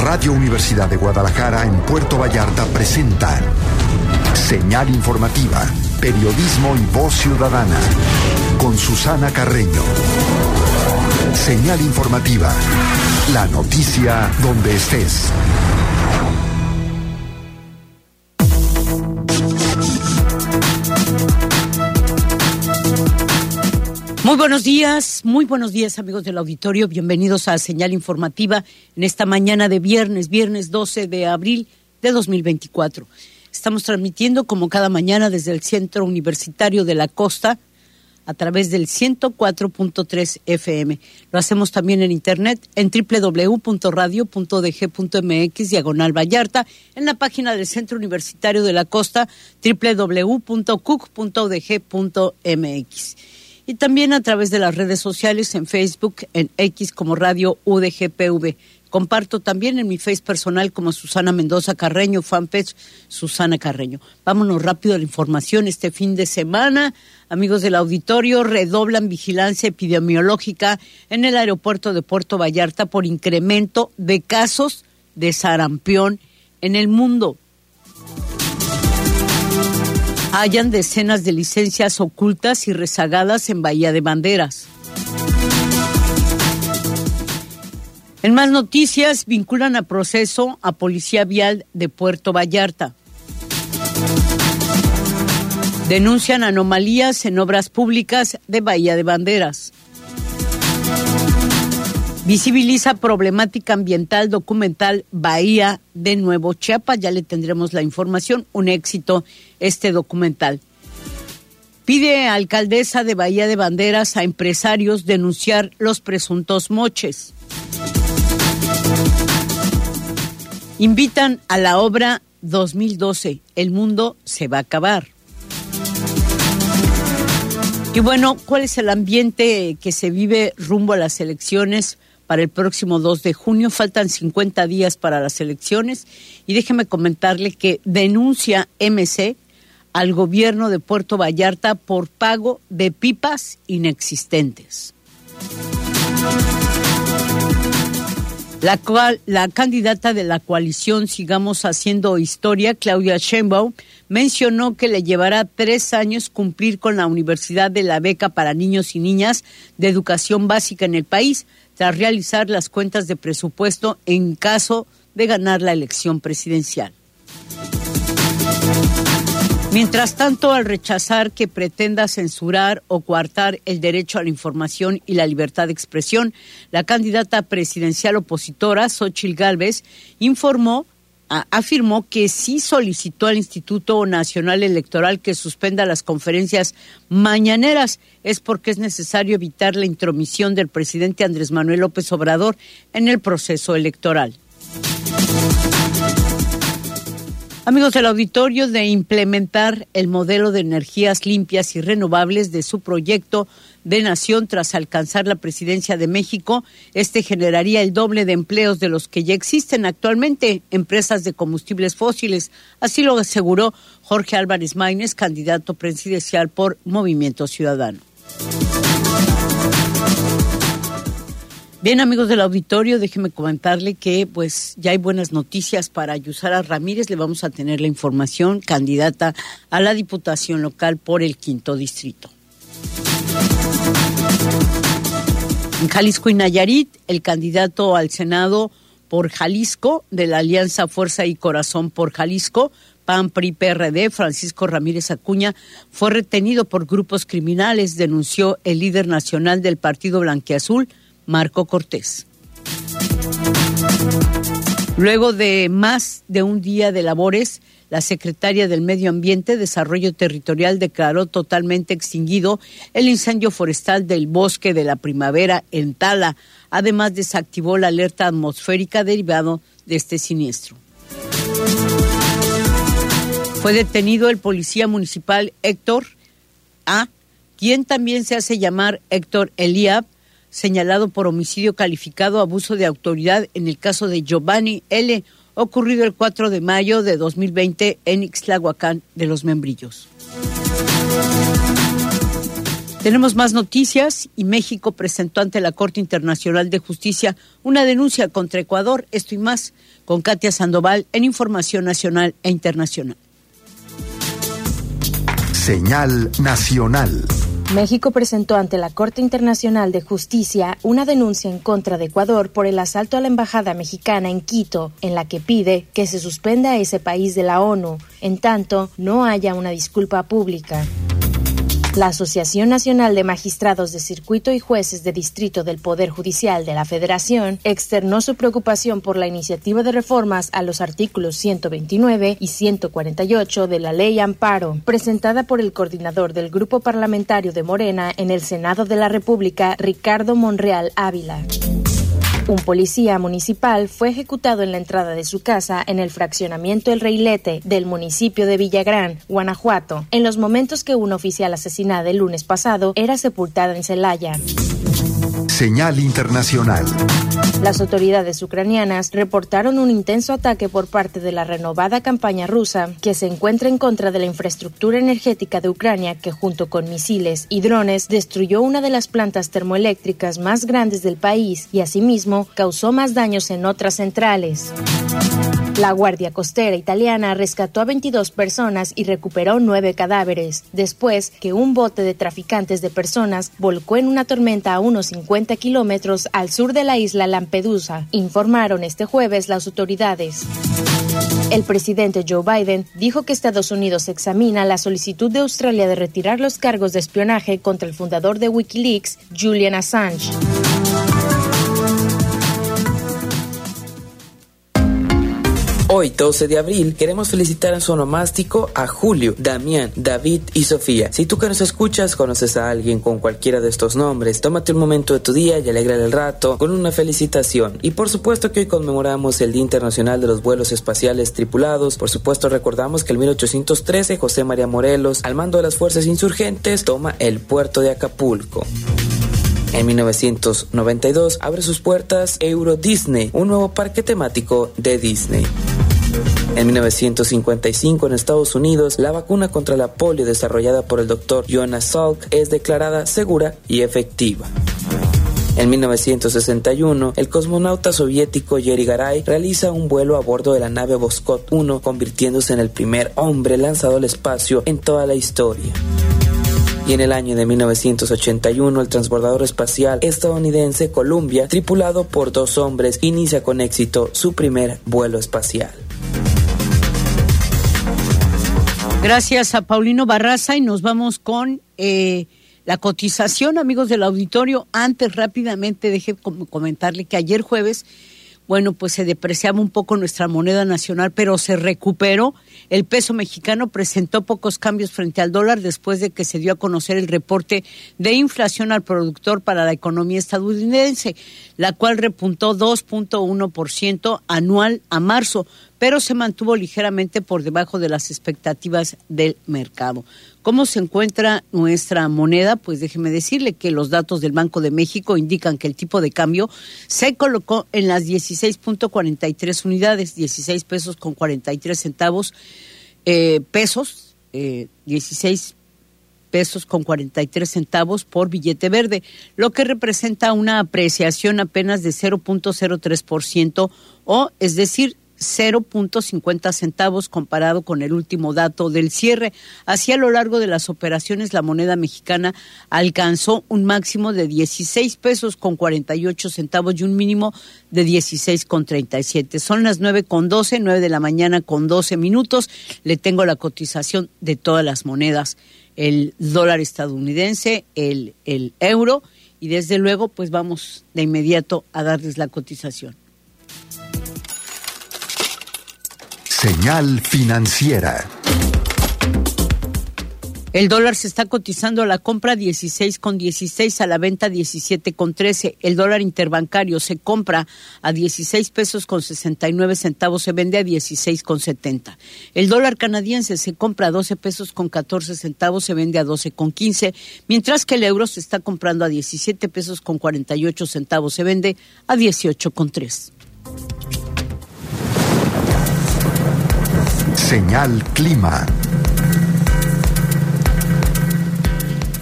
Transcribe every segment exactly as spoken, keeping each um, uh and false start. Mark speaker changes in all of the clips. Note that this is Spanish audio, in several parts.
Speaker 1: Radio Universidad de Guadalajara en Puerto Vallarta presenta Señal Informativa, periodismo y voz ciudadana, con Susana Carreño. Señal Informativa, la noticia donde estés.
Speaker 2: Muy buenos días, muy buenos días amigos del auditorio, bienvenidos a Señal Informativa en esta mañana de viernes, viernes doce de abril de dos mil veinticuatro. Estamos transmitiendo como cada mañana desde el Centro Universitario de la Costa a través del ciento cuatro punto tres F M. Lo hacemos también en internet en doble u doble u doble u punto radio punto d g punto m x diagonal Vallarta, en la página del Centro Universitario de la Costa doble u doble u doble u punto c u c punto d g punto m x. Y también a través de las redes sociales, en Facebook, en X como Radio U D G P V. Comparto también en mi Face personal como Susana Mendoza Carreño, fanpage Susana Carreño. Vámonos rápido a la información. Este fin de semana, amigos del auditorio, redoblan vigilancia epidemiológica en el aeropuerto de Puerto Vallarta por incremento de casos de sarampión en el mundo. Hallan decenas de licencias ocultas y rezagadas en Bahía de Banderas. En más noticias, vinculan a proceso a Policía Vial de Puerto Vallarta. Denuncian anomalías en obras públicas de Bahía de Banderas. Visibiliza problemática ambiental documental Bahía de Nuevo Chiapas. Ya le tendremos la información. Un éxito este documental. Pide a alcaldesa de Bahía de Banderas a empresarios denunciar los presuntos moches. Invitan a la obra dos mil doce. El mundo se va a acabar. Y bueno, ¿cuál es el ambiente que se vive rumbo a las elecciones para el próximo dos de junio? Faltan cincuenta días para las elecciones y déjeme comentarle que denuncia M C al gobierno de Puerto Vallarta por pago de pipas inexistentes. La, cual, la candidata de la coalición Sigamos Haciendo Historia, Claudia Sheinbaum, mencionó que le llevará tres años cumplir con la Universidad de la Beca para Niños y Niñas de Educación Básica en el país, tras realizar las cuentas de presupuesto en caso de ganar la elección presidencial. Mientras tanto, al rechazar que pretenda censurar o coartar el derecho a la información y la libertad de expresión, la candidata presidencial opositora, Xóchitl Gálvez, informó, a, afirmó que sí solicitó al Instituto Nacional Electoral que suspenda las conferencias mañaneras. Es porque es necesario evitar la intromisión del presidente Andrés Manuel López Obrador en el proceso electoral. Amigos del auditorio, de implementar el modelo de energías limpias y renovables de su proyecto de nación tras alcanzar la presidencia de México, este generaría el doble de empleos de los que ya existen actualmente, empresas de combustibles fósiles. Así lo aseguró Jorge Álvarez Maínez, candidato presidencial por Movimiento Ciudadano. Bien, amigos del auditorio, déjenme comentarle que pues ya hay buenas noticias para Yusara Ramírez. Le vamos a tener la información, candidata a la Diputación Local por el Quinto Distrito. En Jalisco y Nayarit, el candidato al Senado por Jalisco de la Alianza Fuerza y Corazón por Jalisco, P A N, P R I, P R D, Francisco Ramírez Acuña, fue retenido por grupos criminales, denunció el líder nacional del Partido Blanquiazul, Marco Cortés. Luego de más de un día de labores, la secretaria del Medio Ambiente, Desarrollo Territorial, declaró totalmente extinguido el incendio forestal del Bosque de la Primavera en Tala. Además, desactivó la alerta atmosférica derivado de este siniestro. Fue detenido el policía municipal Héctor A., quien también se hace llamar Héctor Eliab, señalado por homicidio calificado, abuso de autoridad en el caso de Giovanni L., ocurrido el cuatro de mayo de dos mil veinte en Ixtlahuacán de los Membrillos. Tenemos más noticias y México presentó ante la Corte Internacional de Justicia una denuncia contra Ecuador. Esto y más con Katia Sandoval en Información Nacional e Internacional.
Speaker 1: Señal Nacional.
Speaker 3: México presentó ante la Corte Internacional de Justicia una denuncia en contra de Ecuador por el asalto a la embajada mexicana en Quito, en la que pide que se suspenda a ese país de la ONU, en tanto no haya una disculpa pública. La Asociación Nacional de Magistrados de Circuito y Jueces de Distrito del Poder Judicial de la Federación externó su preocupación por la iniciativa de reformas a los artículos ciento veintinueve y ciento cuarenta y ocho de la Ley Amparo, presentada por el coordinador del Grupo Parlamentario de Morena en el Senado de la República, Ricardo Monreal Ávila. Un policía municipal fue ejecutado en la entrada de su casa en el fraccionamiento El Reilete del municipio de Villagrán, Guanajuato, en los momentos que una oficial asesinada el lunes pasado era sepultada en Celaya.
Speaker 1: Señal internacional.
Speaker 3: Las autoridades ucranianas reportaron un intenso ataque por parte de la renovada campaña rusa que se encuentra en contra de la infraestructura energética de Ucrania, que junto con misiles y drones destruyó una de las plantas termoeléctricas más grandes del país y asimismo causó más daños en otras centrales. La Guardia Costera italiana rescató a veintidós personas y recuperó nueve cadáveres, después que un bote de traficantes de personas volcó en una tormenta a unos cincuenta kilómetros al sur de la isla Lampedusa, informaron este jueves las autoridades. El presidente Joe Biden dijo que Estados Unidos examina la solicitud de Australia de retirar los cargos de espionaje contra el fundador de Wikileaks, Julian Assange.
Speaker 4: Hoy, doce de abril, queremos felicitar en su onomástico a Julio, Damián, David y Sofía. Si tú que nos escuchas conoces a alguien con cualquiera de estos nombres, tómate un momento de tu día y alégrale el rato con una felicitación. Y por supuesto que hoy conmemoramos el Día Internacional de los Vuelos Espaciales Tripulados. Por supuesto recordamos que en mil ochocientos trece José María Morelos, al mando de las fuerzas insurgentes, toma el puerto de Acapulco. En mil novecientos noventa y dos abre sus puertas Euro Disney, un nuevo parque temático de Disney. En mil novecientos cincuenta y cinco en Estados Unidos, la vacuna contra la polio desarrollada por el doctor Jonas Salk es declarada segura y efectiva. En mil novecientos sesenta y uno, el cosmonauta soviético Yuri Garay realiza un vuelo a bordo de la nave Voskhod uno, convirtiéndose en el primer hombre lanzado al espacio en toda la historia. Y en el año de mil novecientos ochenta y uno, el transbordador espacial estadounidense Columbia, tripulado por dos hombres, inicia con éxito su primer vuelo espacial.
Speaker 2: Gracias a Paulino Barraza y nos vamos con eh, la cotización, amigos del auditorio. Antes, rápidamente, deje comentarle que ayer jueves, bueno, pues se depreciaba un poco nuestra moneda nacional, pero se recuperó. El peso mexicano presentó pocos cambios frente al dólar después de que se dio a conocer el reporte de inflación al productor para la economía estadounidense, la cual repuntó dos punto uno por ciento anual a marzo, pero se mantuvo ligeramente por debajo de las expectativas del mercado. ¿Cómo se encuentra nuestra moneda? Pues déjeme decirle que los datos del Banco de México indican que el tipo de cambio se colocó en las dieciséis punto cuarenta y tres unidades, dieciséis pesos con cuarenta y tres centavos, eh, pesos, eh, dieciséis pesos con cuarenta y tres centavos por billete verde, lo que representa una apreciación apenas de cero punto cero tres por ciento, o es decir, cero punto cincuenta centavos comparado con el último dato del cierre. Así, a lo largo de las operaciones, la moneda mexicana alcanzó un máximo de dieciséis pesos con cuarenta y ocho centavos y un mínimo de dieciséis con treinta y siete. Son las nueve con doce, nueve de la mañana con doce minutos. Le tengo la cotización de todas las monedas, el dólar estadounidense, el, el euro, y desde luego pues vamos de inmediato a darles la cotización.
Speaker 1: Señal financiera.
Speaker 2: El dólar se está cotizando a la compra dieciséis con dieciséis, a la venta diecisiete con trece. El dólar interbancario se compra a dieciséis pesos con sesenta y nueve centavos, se vende a dieciséis con setenta. El dólar canadiense se compra a doce pesos con catorce centavos, se vende a doce con quince, mientras que el euro se está comprando a diecisiete pesos con cuarenta y ocho centavos, se vende a dieciocho con tres.
Speaker 1: Señal clima.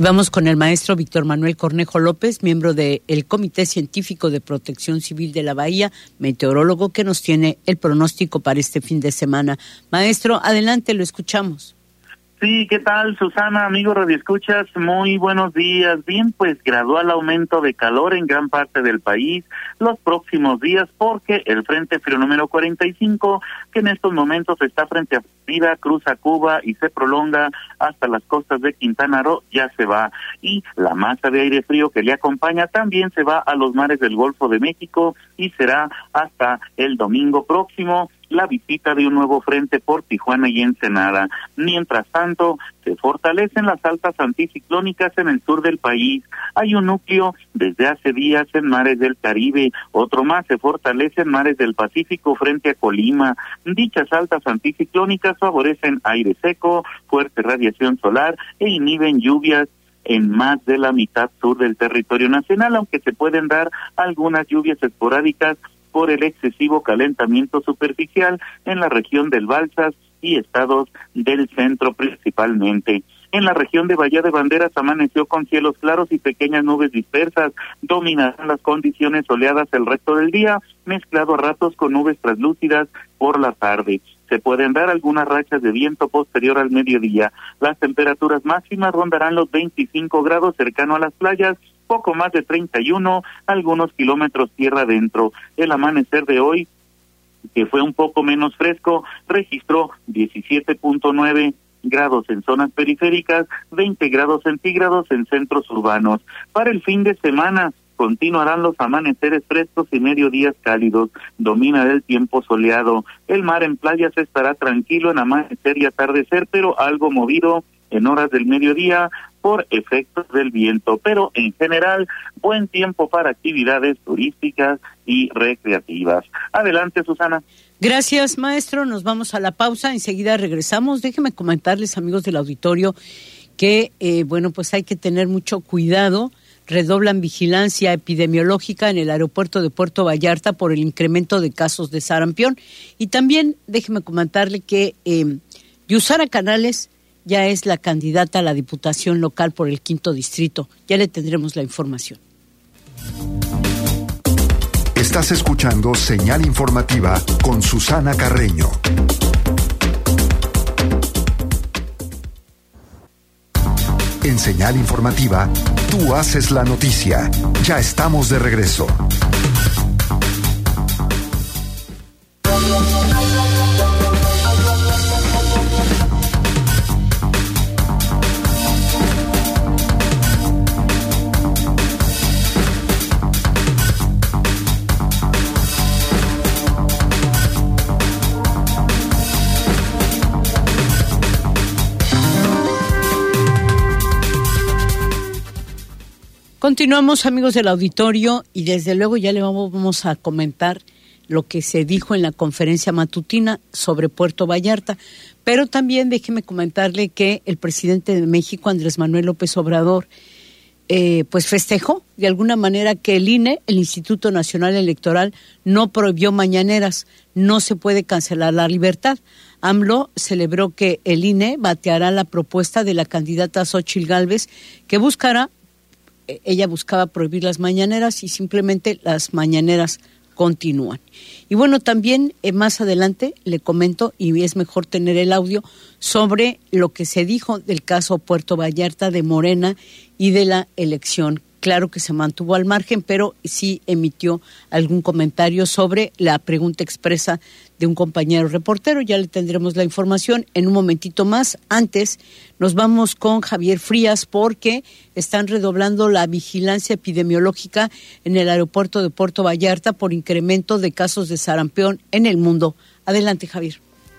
Speaker 2: Vamos con el maestro Víctor Manuel Cornejo López, miembro del Comité Científico de Protección Civil de la Bahía, meteorólogo, que nos tiene el pronóstico para este fin de semana. Maestro, adelante, lo escuchamos.
Speaker 5: Sí, ¿qué tal, Susana? Amigo radioescuchas, muy buenos días. Bien, pues gradual aumento de calor en gran parte del país los próximos días, porque el Frente Frío número cuarenta y cinco, que en estos momentos está frente a Florida, cruza Cuba y se prolonga hasta las costas de Quintana Roo, ya se va. Y la masa de aire frío que le acompaña también se va a los mares del Golfo de México y será hasta el domingo próximo la visita de un nuevo frente por Tijuana y Ensenada. Mientras tanto, se fortalecen las altas anticiclónicas en el sur del país. Hay un núcleo desde hace días en mares del Caribe, otro más se fortalece en mares del Pacífico frente a Colima. Dichas altas anticiclónicas favorecen aire seco, fuerte radiación solar e inhiben lluvias en más de la mitad sur del territorio nacional, aunque se pueden dar algunas lluvias esporádicas por el excesivo calentamiento superficial en la región del Balsas y estados del centro principalmente. En la región de Bahía de Banderas amaneció con cielos claros y pequeñas nubes dispersas. Dominarán las condiciones soleadas el resto del día, mezclado a ratos con nubes translúcidas por la tarde. Se pueden dar algunas rachas de viento posterior al mediodía. Las temperaturas máximas rondarán los veinticinco grados cercano a las playas, poco más de treinta y uno, algunos kilómetros tierra adentro. El amanecer de hoy, que fue un poco menos fresco, registró diecisiete punto nueve grados en zonas periféricas, veinte grados centígrados en centros urbanos. Para el fin de semana continuarán los amaneceres frescos y mediodías cálidos. Dominará el tiempo soleado. El mar en playas estará tranquilo en amanecer y atardecer, pero algo movido en horas del mediodía por efectos del viento, pero en general buen tiempo para actividades turísticas y recreativas. Adelante, Susana.
Speaker 2: Gracias, maestro. Nos vamos a la pausa, enseguida regresamos. Déjenme comentarles, amigos del auditorio, que eh, bueno, pues hay que tener mucho cuidado. Redoblan vigilancia epidemiológica en el aeropuerto de Puerto Vallarta por el incremento de casos de sarampión. Y también déjeme comentarle que eh, Yusara Canales ya es la candidata a la diputación local por el quinto distrito. Ya le tendremos la información.
Speaker 1: Estás escuchando Señal Informativa con Susana Carreño. En Señal Informativa, tú haces la noticia. Ya estamos de regreso.
Speaker 2: Continuamos, amigos del auditorio, y desde luego ya le vamos a comentar lo que se dijo en la conferencia matutina sobre Puerto Vallarta, pero también déjeme comentarle que el presidente de México, Andrés Manuel López Obrador, eh, pues festejó de alguna manera que el I N E, el Instituto Nacional Electoral, no prohibió mañaneras, no se puede cancelar la libertad. AMLO celebró que el I N E bateará la propuesta de la candidata Xóchitl Gálvez, que buscará ella buscaba prohibir las mañaneras y simplemente las mañaneras continúan. Y bueno, también eh, más adelante le comento, y es mejor tener el audio, sobre lo que se dijo del caso Puerto Vallarta de Morena y de la elección. Claro que se mantuvo al margen, pero sí emitió algún comentario sobre la pregunta expresa de un compañero reportero. Ya le tendremos la información en un momentito más. Antes nos vamos con Javier Frías, porque están redoblando la vigilancia epidemiológica en el aeropuerto de Puerto Vallarta por incremento de casos de sarampión en el mundo. Adelante, Javier.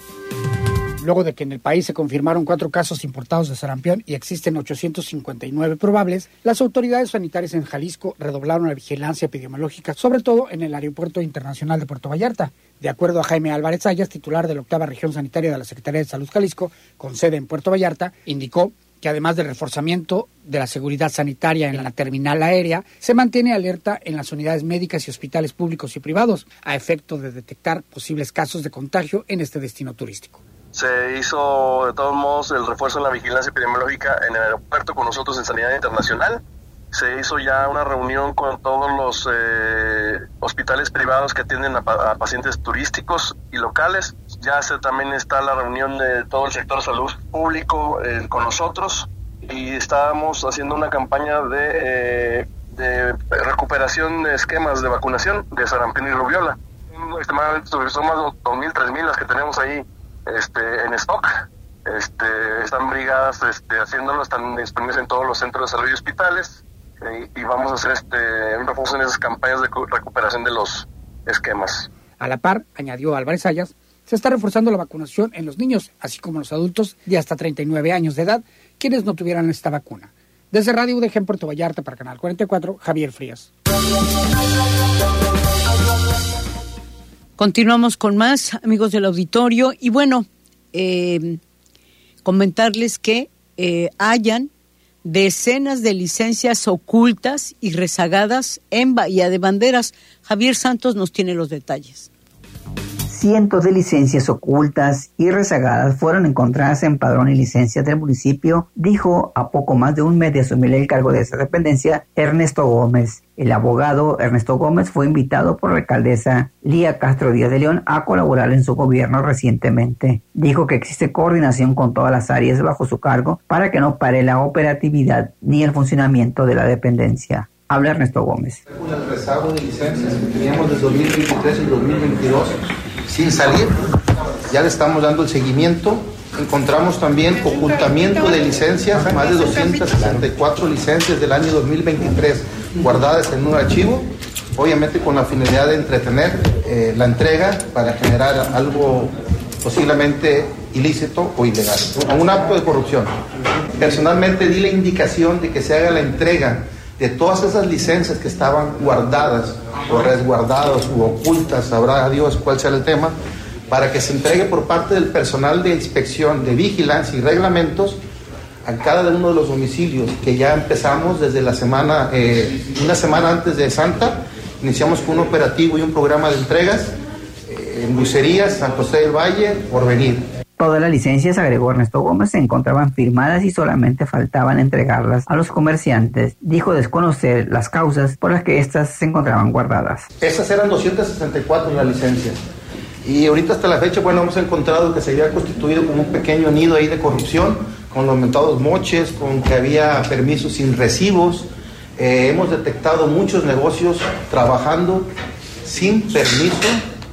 Speaker 6: Luego de que en el país se confirmaron cuatro casos importados de sarampión y existen ochocientos cincuenta y nueve probables, las autoridades sanitarias en Jalisco redoblaron la vigilancia epidemiológica, sobre todo en el Aeropuerto Internacional de Puerto Vallarta. De acuerdo a Jaime Álvarez Ayas, titular de la octava región sanitaria de la Secretaría de Salud Jalisco, con sede en Puerto Vallarta, indicó que además del reforzamiento de la seguridad sanitaria en la terminal aérea, se mantiene alerta en las unidades médicas y hospitales públicos y privados, a efecto de detectar posibles casos de contagio en este destino turístico.
Speaker 7: Se hizo de todos modos el refuerzo en la vigilancia epidemiológica en el aeropuerto con nosotros en Sanidad Internacional. Se hizo ya una reunión con todos los eh, hospitales privados que atienden a, a pacientes turísticos y locales. Ya se, también está la reunión de todo el sector salud público eh, con nosotros, y estábamos haciendo una campaña de, eh, de recuperación de esquemas de vacunación de sarampión y rubiola. Estimadamente son más de dos mil, tres mil las que tenemos ahí este, en stock. Este, están brigadas este, haciéndolo, están disponibles en todos los centros de salud y hospitales. Y vamos a hacer este, un refuerzo en esas campañas de recuperación de los esquemas.
Speaker 6: A la par, añadió Álvarez Ayas, se está reforzando la vacunación en los niños, así como en los adultos de hasta treinta y nueve años de edad, quienes no tuvieran esta vacuna. Desde Radio U D G en Puerto Vallarta para Canal cuarenta y cuatro, Javier Frías.
Speaker 2: Continuamos con más, amigos del auditorio, y bueno, eh, comentarles que eh, hayan decenas de licencias ocultas y rezagadas en Bahía de Banderas. Javier Santos nos tiene los detalles.
Speaker 8: Cientos de licencias ocultas y rezagadas fueron encontradas en padrón y licencias del municipio, dijo a poco más de un mes de asumir el cargo de esa dependencia Ernesto Gómez. El abogado Ernesto Gómez fue invitado por la alcaldesa Lía Castro Díaz de León a colaborar en su gobierno recientemente. Dijo que existe coordinación con todas las áreas bajo su cargo para que no pare la operatividad ni el funcionamiento de la dependencia. Habla Ernesto Gómez.
Speaker 9: Con el rezago de licencias que teníamos desde dos mil veintitrés y dos mil veintidós sin salir, ya le estamos dando el seguimiento. Encontramos también ocultamiento de licencias, más de doscientas sesenta y cuatro licencias del año dos mil veintitrés guardadas en un archivo, obviamente con la finalidad de entretener eh, la entrega para generar algo posiblemente ilícito o ilegal, o un acto de corrupción. Personalmente di la indicación de que se haga la entrega de todas esas licencias que estaban guardadas o resguardadas u ocultas, sabrá Dios cuál sea el tema, para que se entregue por parte del personal de inspección, de vigilancia y reglamentos a cada uno de los domicilios, que ya empezamos desde la semana, eh, una semana antes de Santa, iniciamos con un operativo y un programa de entregas eh, en Lucerías, San José del Valle, Porvenir.
Speaker 8: Todas las licencias, agregó Ernesto Gómez, se encontraban firmadas y solamente faltaban entregarlas a los comerciantes. Dijo desconocer las causas por las que éstas se encontraban guardadas.
Speaker 9: Esas eran doscientas sesenta y cuatro las licencias. Y ahorita hasta la fecha, bueno, hemos encontrado que se había constituido como un pequeño nido ahí de corrupción, con los mentados moches, con que había permisos sin recibos. Eh, hemos detectado muchos negocios trabajando sin permiso,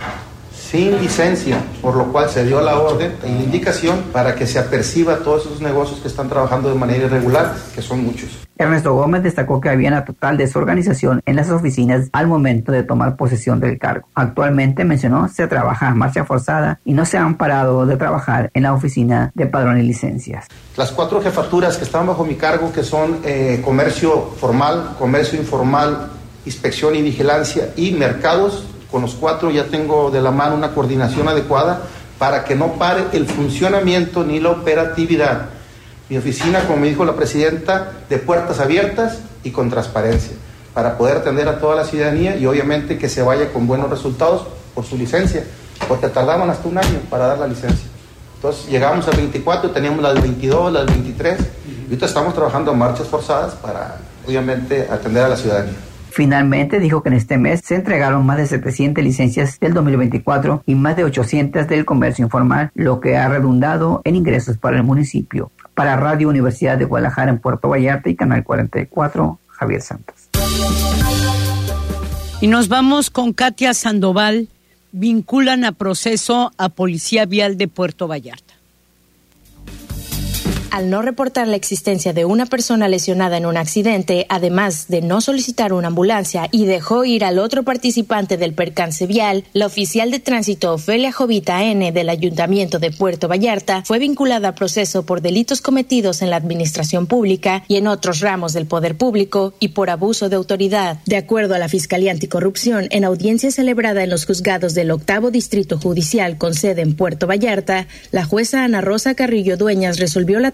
Speaker 9: sin licencia, por lo cual se dio la orden y la indicación para que se aperciba todos esos negocios que están trabajando de manera irregular, que son muchos.
Speaker 8: Ernesto Gómez destacó que había una total desorganización en las oficinas al momento de tomar posesión del cargo. Actualmente, mencionó, se trabaja a marcha forzada y no se han parado de trabajar en la oficina de padrón y licencias.
Speaker 9: Las cuatro jefaturas que están bajo mi cargo, que son eh, comercio formal, comercio informal, inspección y vigilancia y mercados, con los cuatro ya tengo de la mano una coordinación adecuada para que no pare el funcionamiento ni la operatividad. Mi oficina, como me dijo la presidenta, de puertas abiertas y con transparencia, para poder atender a toda la ciudadanía y obviamente que se vaya con buenos resultados por su licencia, porque tardaban hasta un año para dar la licencia. Entonces llegamos al veinticuatro, teníamos las veintidós, las veintitrés, y ahorita estamos trabajando a marchas forzadas para obviamente atender a la ciudadanía.
Speaker 8: Finalmente dijo que en este mes se entregaron más de setecientas licencias del dos mil veinticuatro y más de ochocientas del comercio informal, lo que ha redundado en ingresos para el municipio. Para Radio Universidad de Guadalajara en Puerto Vallarta y Canal cuarenta y cuatro, Javier Santos.
Speaker 2: Y nos vamos con Katia Sandoval. Vinculan a proceso a Policía Vial de Puerto Vallarta.
Speaker 3: Al no reportar la existencia de una persona lesionada en un accidente, además de no solicitar una ambulancia y dejó ir al otro participante del percance vial, la oficial de tránsito Ofelia Jovita N. del Ayuntamiento de Puerto Vallarta fue vinculada a proceso por delitos cometidos en la administración pública y en otros ramos del poder público y por abuso de autoridad. De acuerdo a la Fiscalía Anticorrupción, en audiencia celebrada en los juzgados del octavo Distrito Judicial con sede en Puerto Vallarta, la jueza Ana Rosa Carrillo Dueñas resolvió la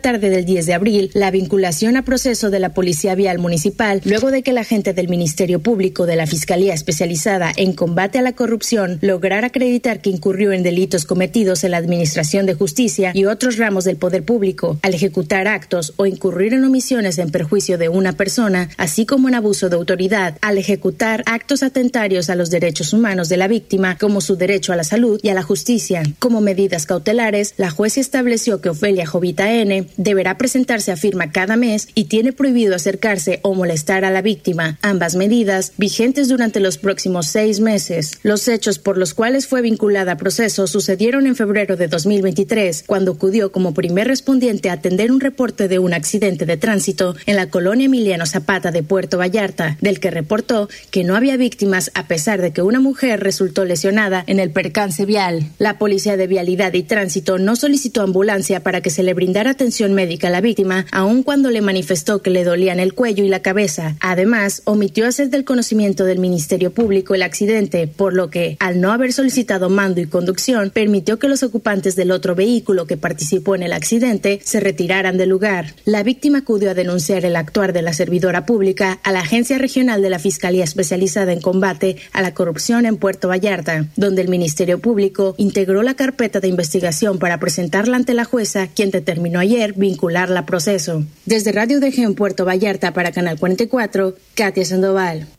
Speaker 3: tarde del diez de abril la vinculación a proceso de la Policía Vial Municipal, luego de que el agente del Ministerio Público de la Fiscalía Especializada en Combate a la Corrupción lograra acreditar que incurrió en delitos cometidos en la Administración de Justicia y otros ramos del poder público, al ejecutar actos o incurrir en omisiones en perjuicio de una persona, así como en abuso de autoridad, al ejecutar actos atentarios a los derechos humanos de la víctima, como su derecho a la salud y a la justicia. Como medidas cautelares, la jueza estableció que Ofelia Jovita N. deberá presentarse a firma cada mes y tiene prohibido acercarse o molestar a la víctima, ambas medidas vigentes durante los próximos seis meses. Los hechos por los cuales fue vinculada a proceso sucedieron en febrero de dos mil veintitrés, cuando acudió como primer respondiente a atender un reporte de un accidente de tránsito en la colonia Emiliano Zapata de Puerto Vallarta, del que reportó que no había víctimas a pesar de que una mujer resultó lesionada en el percance vial. La Policía de Vialidad y Tránsito no solicitó ambulancia para que se le brindara atención médica a la víctima, aun cuando le manifestó que le dolían el cuello y la cabeza. Además, omitió hacer del conocimiento del Ministerio Público el accidente, por lo que, al no haber solicitado mando y conducción, permitió que los ocupantes del otro vehículo que participó en el accidente se retiraran del lugar. La víctima acudió a denunciar el actuar de la servidora pública a la Agencia Regional de la Fiscalía Especializada en Combate a la Corrupción en Puerto Vallarta, donde el Ministerio Público integró la carpeta de investigación para presentarla ante la jueza, quien determinó ayer vincularla a proceso. Desde Radio D G en Puerto Vallarta para Canal cuarenta y cuatro, Katia Sandoval.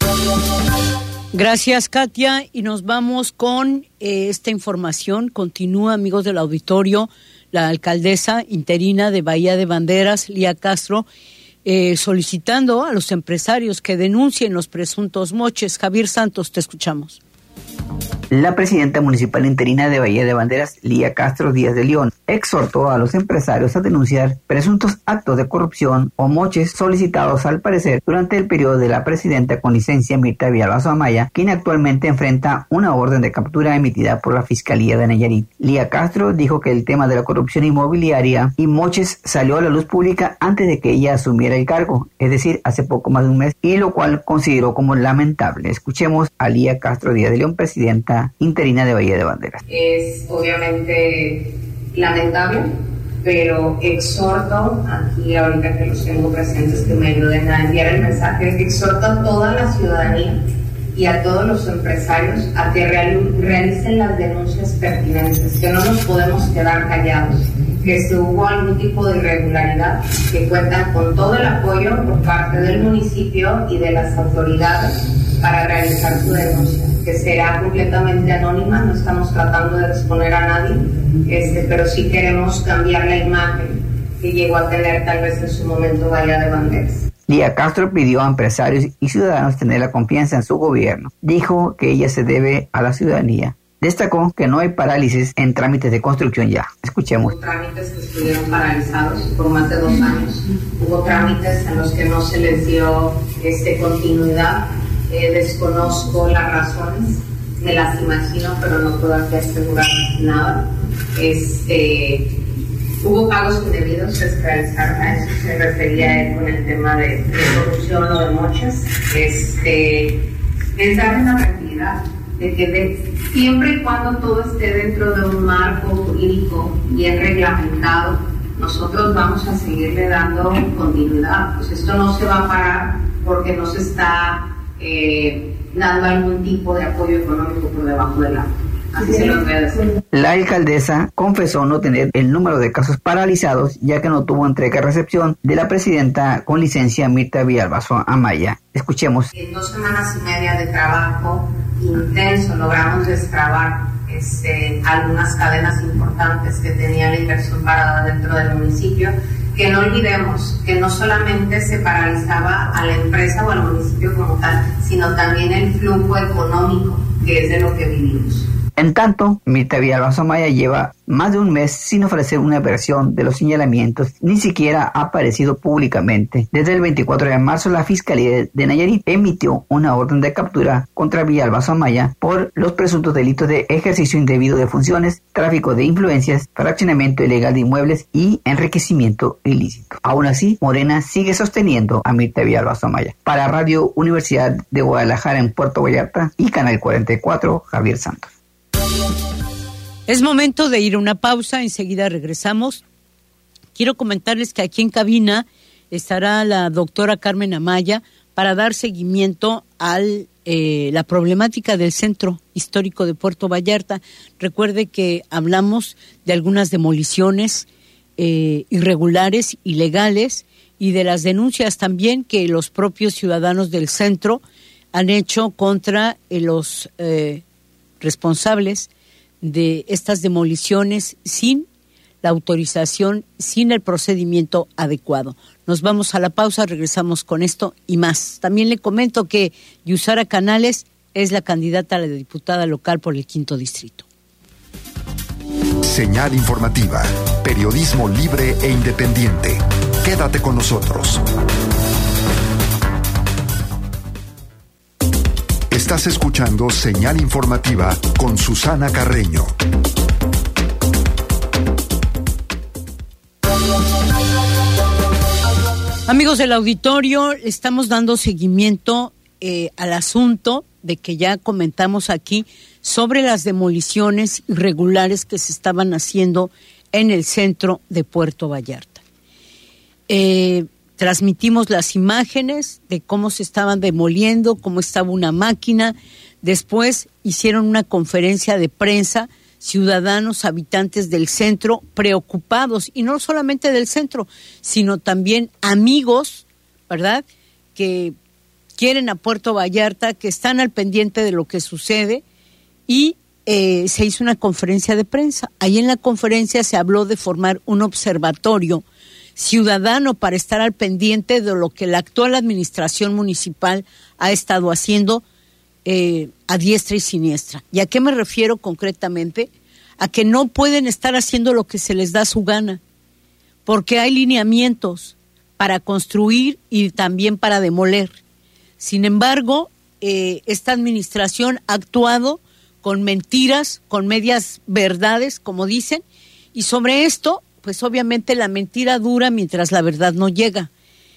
Speaker 2: Gracias, Katia, y nos vamos con eh, esta información. Continúa, amigos del auditorio, la alcaldesa interina de Bahía de Banderas, Lía Castro, eh, solicitando a los empresarios que denuncien los presuntos moches. Javier Santos, te escuchamos.
Speaker 8: La presidenta municipal interina de Bahía de Banderas, Lía Castro Díaz de León, exhortó a los empresarios a denunciar presuntos actos de corrupción o moches solicitados al parecer durante el periodo de la presidenta con licencia Mirta Villalbazo Amaya, quien actualmente enfrenta una orden de captura emitida por la Fiscalía de Nayarit. Lía Castro dijo que el tema de la corrupción inmobiliaria y moches salió a la luz pública antes de que ella asumiera el cargo, es decir, hace poco más de un mes, y lo cual consideró como lamentable. Escuchemos a Lía Castro Díaz de León, presidenta interina de Bahía de Banderas.
Speaker 10: Es obviamente lamentable, pero exhorto aquí, ahorita que los tengo presentes, que me ayuden a enviar el mensaje. Exhorto a toda la ciudadanía y a todos los empresarios a que real, realicen las denuncias pertinentes, que no nos podemos quedar callados, que si hubo algún tipo de irregularidad, que cuentan con todo el apoyo por parte del municipio y de las autoridades para realizar su denuncia, que será completamente anónima. No estamos tratando de exponer a nadie, este, pero sí queremos cambiar la imagen que llegó a tener tal vez en su momento Bahía de Banderas.
Speaker 8: Lía Castro pidió a empresarios y ciudadanos tener la confianza en su gobierno. Dijo que ella se debe a la ciudadanía. Destacó que no hay parálisis en trámites de construcción ya. Escuchemos.
Speaker 10: Hubo trámites que estuvieron paralizados por más de dos años. Hubo trámites en los que no se les dio este, continuidad. Eh, desconozco las razones, me las imagino, pero no puedo aquí asegurar nada. Este, hubo pagos indebidos que se realizaron, a eso se refería él con el tema de, de corrupción o de moches. Este, es dar una tranquilidad de que de, siempre y cuando todo esté dentro de un marco jurídico bien reglamentado, nosotros vamos a seguirle dando continuidad. Pues esto no se va a parar porque no se está Eh, dando algún tipo de apoyo económico por debajo del agua. Así se los voy a decir.
Speaker 8: La alcaldesa confesó no tener el número de casos paralizados, ya que no tuvo entrega-recepción de la presidenta con licencia Mirta Villalbazo Amaya. Escuchemos.
Speaker 10: En dos semanas y media de trabajo intenso logramos destrabar este, algunas cadenas importantes que tenía la inversión parada dentro del municipio. Que no olvidemos que no solamente se paralizaba a la empresa o al municipio como tal, sino también el flujo económico, que es de lo que vivimos.
Speaker 8: En tanto, Mirta Villalbazo Amaya lleva más de un mes sin ofrecer una versión de los señalamientos, ni siquiera ha aparecido públicamente. Desde el veinticuatro de marzo, la Fiscalía de Nayarit emitió una orden de captura contra Villalbazo Amaya por los presuntos delitos de ejercicio indebido de funciones, tráfico de influencias, fraccionamiento ilegal de inmuebles y enriquecimiento ilícito. Aún así, Morena sigue sosteniendo a Mirta Villalbazo Amaya. Para Radio Universidad de Guadalajara en Puerto Vallarta y Canal cuarenta y cuatro, Javier Santos.
Speaker 2: Es momento de ir a una pausa, enseguida regresamos. Quiero comentarles que aquí en cabina estará la doctora Carmen Amaya para dar seguimiento a eh, la problemática del Centro Histórico de Puerto Vallarta. Recuerde que hablamos de algunas demoliciones eh, irregulares, ilegales, y de las denuncias también que los propios ciudadanos del centro han hecho contra eh, los eh, responsables de estas demoliciones sin la autorización, sin el procedimiento adecuado. Nos vamos a la pausa, regresamos con esto y más. También le comento que Yusara Canales es la candidata a la diputada local por el quinto distrito.
Speaker 1: Señal informativa, periodismo libre e independiente. Quédate con nosotros. Estás escuchando Señal Informativa con Susana Carreño.
Speaker 2: Amigos del auditorio, estamos dando seguimiento eh, al asunto de que ya comentamos aquí sobre las demoliciones irregulares que se estaban haciendo en el centro de Puerto Vallarta. Eh, transmitimos las imágenes de cómo se estaban demoliendo, cómo estaba una máquina. Después hicieron una conferencia de prensa, ciudadanos, habitantes del centro, preocupados, y no solamente del centro, sino también amigos, ¿verdad?, que quieren a Puerto Vallarta, que están al pendiente de lo que sucede, y eh, se hizo una conferencia de prensa. Ahí en la conferencia se habló de formar un observatorio ciudadano para estar al pendiente de lo que la actual administración municipal ha estado haciendo eh, a diestra y siniestra. ¿Y a qué me refiero concretamente? A que no pueden estar haciendo lo que se les da su gana, porque hay lineamientos para construir y también para demoler. Sin embargo, eh, esta administración ha actuado con mentiras, con medias verdades, como dicen, y sobre esto, pues obviamente la mentira dura mientras la verdad no llega,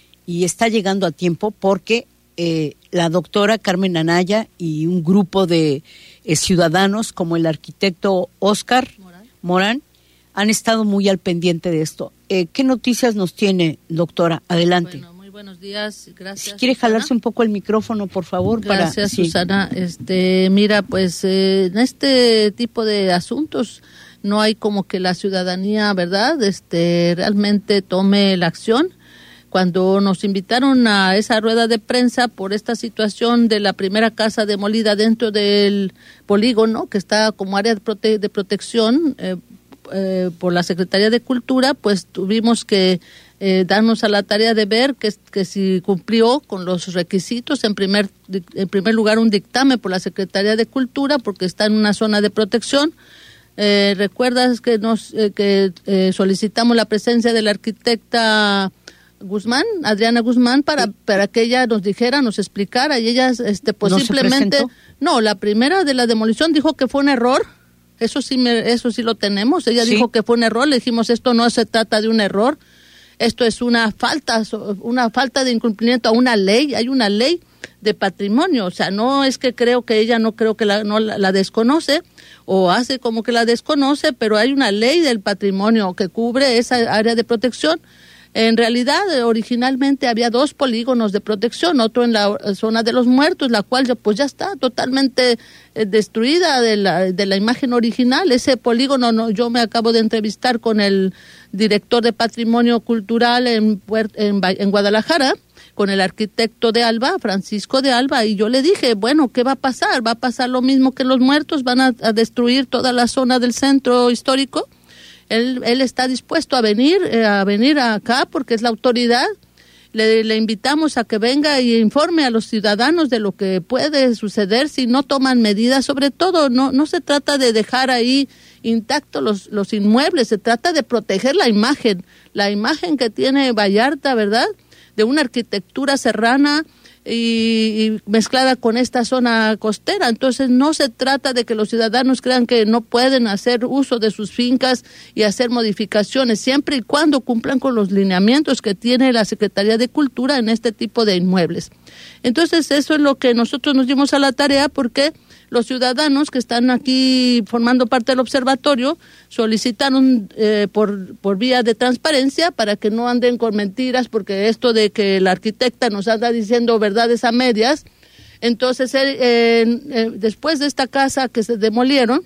Speaker 2: y está llegando a tiempo porque eh, la doctora Carmen Anaya y un grupo de eh, ciudadanos como el arquitecto Óscar Morán. Morán han estado muy al pendiente de esto. Eh, ¿Qué noticias nos tiene, doctora? Adelante.
Speaker 11: Bueno, muy buenos días, gracias.
Speaker 2: Si quiere
Speaker 11: Susana.
Speaker 2: jalarse un poco el micrófono, por favor.
Speaker 11: Gracias,
Speaker 2: para,
Speaker 11: Susana. Sí. Este, mira, pues eh, en este tipo de asuntos no hay como que la ciudadanía, ¿verdad?, este, realmente tome la acción. Cuando nos invitaron a esa rueda de prensa por esta situación de la primera casa demolida dentro del polígono, que está como área de, prote- de protección eh, eh, por la Secretaría de Cultura, pues tuvimos que eh, darnos a la tarea de ver que, que si cumplió con los requisitos. En primer, en primer lugar, un dictamen por la Secretaría de Cultura, porque está en una zona de protección. Eh, ¿Recuerdas que nos eh, que eh, solicitamos la presencia de la arquitecta Guzmán, Adriana Guzmán, para, sí. para que ella nos dijera, nos explicara, y ella este, pues
Speaker 2: ¿No
Speaker 11: simplemente, no, la primera de la demolición dijo que fue un error, eso sí, me, eso sí lo tenemos, ella ¿Sí? dijo que fue un error, le dijimos, esto no se trata de un error, esto es una falta, una falta de incumplimiento a una ley, hay una ley de patrimonio, o sea, no es que creo que ella no creo que la, no la, la desconoce, o hace como que la desconoce, pero hay una ley del patrimonio que cubre esa área de protección. En realidad, originalmente había dos polígonos de protección, otro en la zona de los muertos, la cual pues ya está totalmente eh, destruida de la, de la imagen original. Ese polígono, no, yo me acabo de entrevistar con el director de Patrimonio Cultural en, en, en Guadalajara, con el arquitecto de Alba, Francisco de Alba, y yo le dije, bueno, ¿qué va a pasar? ¿Va a pasar lo mismo que los muertos? ¿Van a, a destruir toda la zona del centro histórico? Él, él está dispuesto a venir, eh, a venir acá porque es la autoridad. Le, le invitamos a que venga y informe a los ciudadanos de lo que puede suceder si no toman medidas. Sobre todo, no, no se trata de dejar ahí intactos los, los inmuebles, se trata de proteger la imagen, la imagen que tiene Vallarta, ¿verdad?, de una arquitectura serrana y, y mezclada con esta zona costera. Entonces no se trata de que los ciudadanos crean que no pueden hacer uso de sus fincas y hacer modificaciones, siempre y cuando cumplan con los lineamientos que tiene la Secretaría de Cultura en este tipo de inmuebles. Entonces eso es lo que nosotros nos dimos a la tarea, porque los ciudadanos que están aquí formando parte del observatorio solicitaron eh, por, por vía de transparencia para que no anden con mentiras, porque esto de que la arquitecta nos anda diciendo verdades a medias. Entonces, eh, eh, después de esta casa que se demolieron,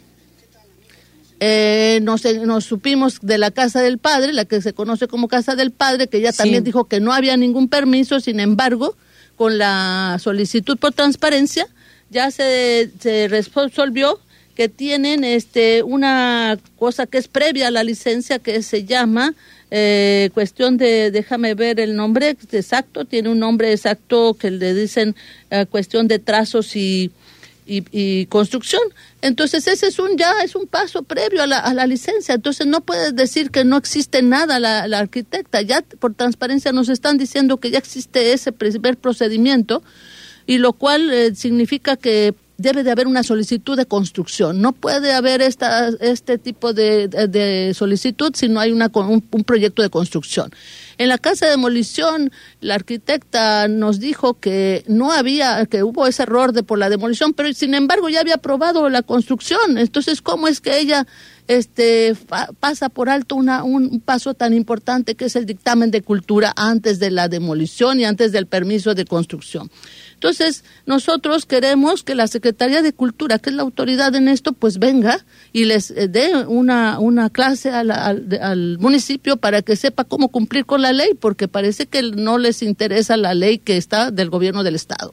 Speaker 11: eh, nos, nos supimos de la casa del padre, la que se conoce como casa del padre, que ella sí. también dijo que no había ningún permiso. Sin embargo, con la solicitud por transparencia, ya se, se resolvió que tienen este una cosa que es previa a la licencia, que se llama eh, cuestión de, déjame ver el nombre exacto, tiene un nombre exacto que le dicen eh, cuestión de trazos y, y, y construcción. Entonces ese es un ya es un paso previo a la, a la licencia. Entonces no puedes decir que no existe nada la, la arquitecta. Ya por transparencia nos están diciendo que ya existe ese primer procedimiento, y lo cual eh, significa que debe de haber una solicitud de construcción. No puede haber esta, este tipo de, de, de solicitud si no hay una, un, un proyecto de construcción. En la casa de demolición, la arquitecta nos dijo que no había, que hubo ese error de por la demolición, pero sin embargo ya había aprobado la construcción. Entonces, ¿cómo es que ella este fa, pasa por alto una, un, un paso tan importante que es el dictamen de cultura antes de la demolición y antes del permiso de construcción? Entonces, nosotros queremos que la Secretaría de Cultura, que es la autoridad en esto, pues venga y les eh, dé una, una clase a la, al, al municipio para que sepa cómo cumplir con la ley, porque parece que no les interesa la ley que está del gobierno del Estado.